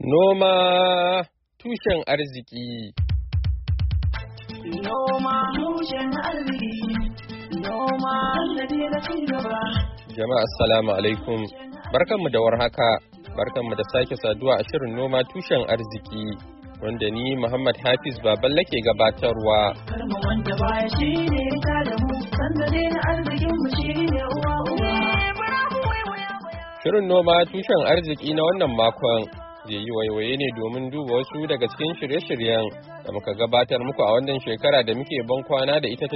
Noma tushen arziki. Noma tushen arziki. Noma sannadi na cigaba. Jama'a assalamu alaikum. Barkanmu da warhaka. Barkanmu da sake saduwa a shirin noma tushen arziki. Wanda ni Muhammad Hafiz Baballe ke gabatarwa. Karma wanda baya shi ne ta da mu, sannadi na arzikin mu shi ne uwa uwa. Shirin noma tushen arziki na wannan makon zai yi waiwaye ne domin duba wasu daga cikin shirye-shiryen da muka gabatar muku a wannan shekara da muke ban kwana da ita ta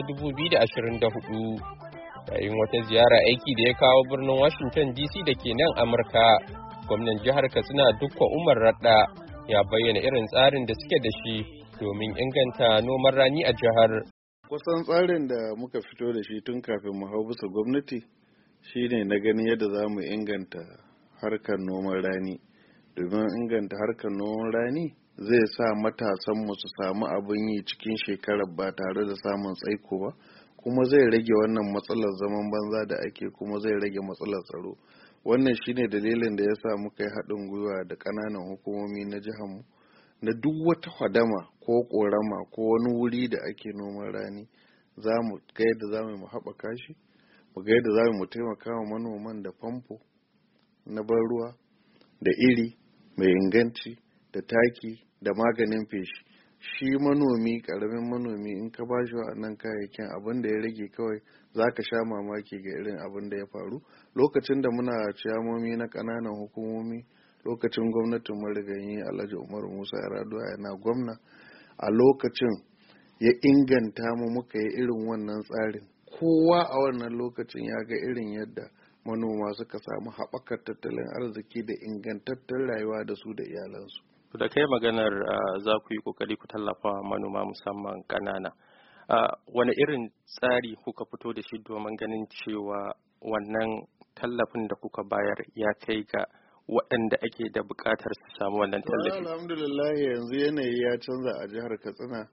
2024. Yayin wata ziyara aiki da ya kawo birnin Washington DC da ke nan Amurka, gwamnan jihar Katsina Dukko Umar Radda ya bayyana irin tsarin da suke da shi domin inganta noman rani a jihar. Kusan tsarin da muka fito da shi tun kafin mu hau bisa gwamnati shine na ganin yadda za mu inganta harkar noman rani. Domin inganta harkar noman rani zai sa matasanmu su samu abin yi cikin shekarar ba tare da samun tsaiko ba, kuma zai rage wannan matsalar zaman banza da ake, kuma zai rage matsalar tsaro. Wannan shine dalilin da ya sa muka yi haɗin gwiwa da ƙananan hukumomi na jiharmu na duk wata hadama ko ƙorama ko wani wuri da ake noman rani za mu ga yadda za mu haɓaka shi, mu ga yadda za mu taimaka wa manoman da famfo na ban ruwa da iri mai inganci da taki da maganin feshi. Shi manomi, karamin manomi, in ka ba shi wa'annan kayayyakin, abin da ya rage kawai za ka sha mamaki ga irin abin da ya faru lokacin da muna ciyamomi na ƙananan hukumomi, lokacin gwamnatin marigayi Alhaji Umaru Musa Yar'adua yana gwamna. A lokacin ya inganta mu, muka yi irin wannan tsarin. Kowa a wannan lokacin ya ga irin yadda manoma suka samu haɓakar tattalin arziki da ingantattun rayuwa da su da iyalansu. Da kai maganar za ku yi kokari ku tallafa manoma musamman ƙanana. Wani irin tsari kuka fito da shi domin ganin cewa wannan tallafin da kuka bayar ya kai ga waɗanda ake da buƙatar su samu wannan tallafi? Alhamdulillah, yanzu yanayi ya canza a jihar Katsina.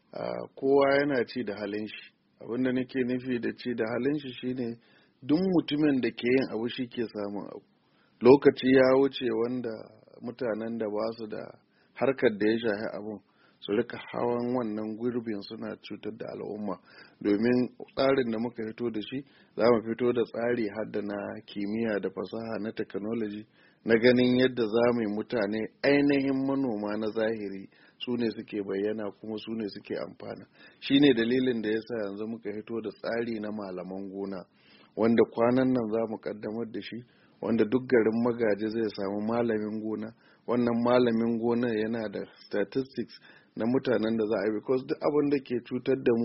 Kowa yana ci da halin shi. Abinda nake nufi da ci da halin shi shine duk mutumin da ke yin abu shi ke samun abu. Lokaci ya wuce wanda mutanen da ba su da harkar da ya shahi abun su rika hawan wannan gurbin suna cutar da al'umma. Domin tsarin da muka fito da shi, za mu fito da tsari hadda na kimiyya da fasaha na technology na ganin yadda za mu yi mutane ainihin manoma na zahiri su ne suke bayyana kuma su ne suke amfana. Shi ne dalilin da ya sa yanzu muka fito da tsari na malaman gona, wanda kwanan nan za mu kaddamar da shi, wanda duk garin magaji zai samu malamin gona. Wannan malamin gona yana da statistics na mutanen da za a yi, because duk abin da ke cutar da mu